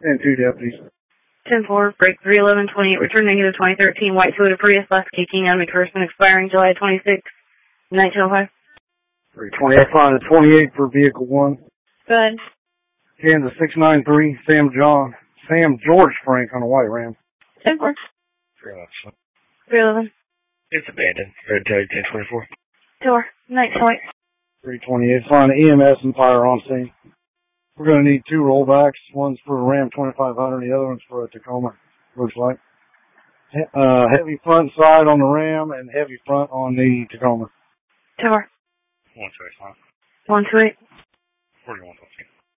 And 2 deputies. 10-4, break 31128, return negative 2013, white Toyota Prius, last kicking on McPherson, expiring July 26, 1905. 328, flying to 28 for vehicle 1. Go ahead. Kansas 693, Sam George Frank on a white Ram. 10-4. 311. It's abandoned. Red tag 1024. 2-4, night white. 328, flying to EMS and fire on scene. We're going to need 2 rollbacks. One's for a Ram 2500, the other one's for a Tacoma, looks like. Heavy front side on the Ram and heavy front on the Tacoma. 2-4. 128. 128. 41.